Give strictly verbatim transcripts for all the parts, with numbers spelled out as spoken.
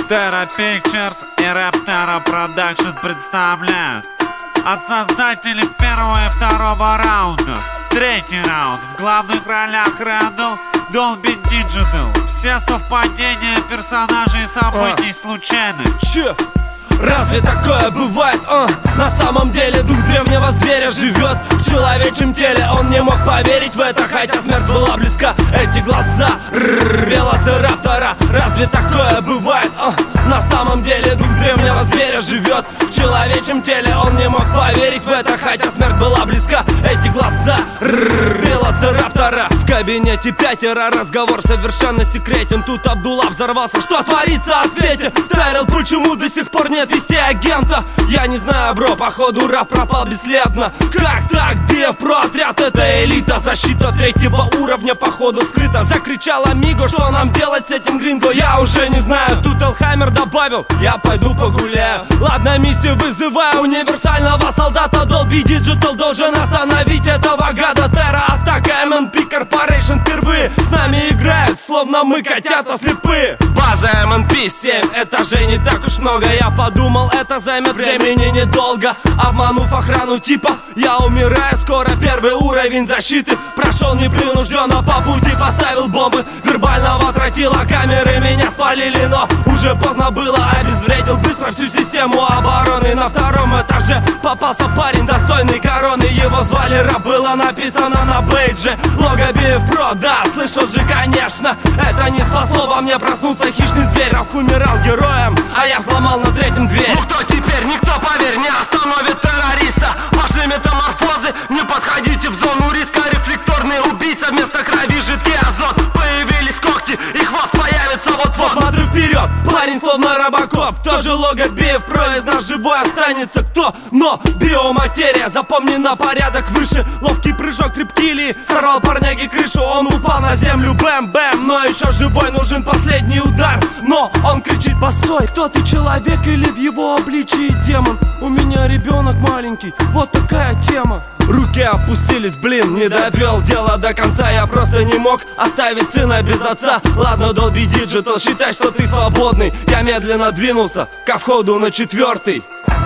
Terra Pictures и Reptara Production представляют от создателей первого и второго раунда третий раунд. В главных ролях Рэндалл, Dolby Digital. Все совпадения персонажей и событий а. случайность. Че? Разве такое бывает? А? На самом деле дух древнего зверя живет в человечьем теле. Он не мог поверить в это, хотя смерть была близка. Эти глаза велоцираптора. Разве такое бывает? А? На самом деле дух древнего зверя живет в человечьем теле. Он не мог поверить в это, хотя смерть была близка. Эти глаза велоцираптора. В кабинете пятеро, разговор совершенно секретен. Тут Абдулла взорвался, что творится, ответьте. Тайрелл, почему до сих пор нет вести агента? Я не знаю, бро, походу рап пропал бесследно. Как так? Биев про отряд, это элита. Защита третьего уровня, походу скрыта. Закричал Амиго, что нам делать с этим гринго, я уже не знаю. Тут Элхаймер добавил, я пойду погуляю. Ладно, миссию вызываю универсального солдата. Dolby Digital должен остановить этого гада. Terra атака, эм эн пи Corporation впервые с нами играют, словно мы котята слепые. База эм эн пи семь этажей, не так уж много. Я подумал, это займет времени недолго. Обманув охрану типа, я умираю скоро. Первый уровень защиты прошел непринужденно. По пути поставил бомбы, вербального тротила. Камеры меня спалили, но уже поздно было. Обезвредил быстро всю систему обороны. На втором этаже попался парень, достойный короны. Его звали Раб, было написано на бейдже лого Биев Про, да, слышал же, конечно. Это не спасло во мне проснуться. Хищный зверь, Равк умирал героем, а я взломал на третьем дверь. Ну кто теперь? Никто, поверь, не остановит террориста. Пошли метаморфозы, не подходите в зону риска. Рефлекторный убийца, вместо крови жидкий азот. Появились когти, и хвост появится вот-вот. Смотрю вперед, парень словно робокоп. Тоже лого Биев Про, из нас живой останется кто? Но биоматерия, запомни, на порядок выше. Ловкий прыжок триптилии, сорвал парняги крышу. Он упал на землю, бэм-бэм, но еще живой, нужен последний удар. Но он кричит: постой, кто ты, человек или в его обличии демон? У меня ребенок маленький, вот такая тема. Руки опустились, блин, не довел дело до конца. Я просто не мог оставить сына без отца. Ладно, Dolby Digital, считай, что ты свободный. Я медленно двинулся ко входу на четвертый.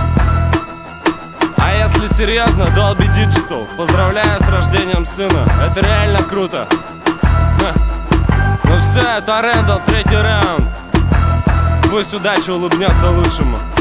А если серьезно, Dolby Digital, поздравляю с рождением сына. Это реально круто. Ха. Ну все, это Рэндалл, третий раунд. Пусть удача улыбнется лучшему.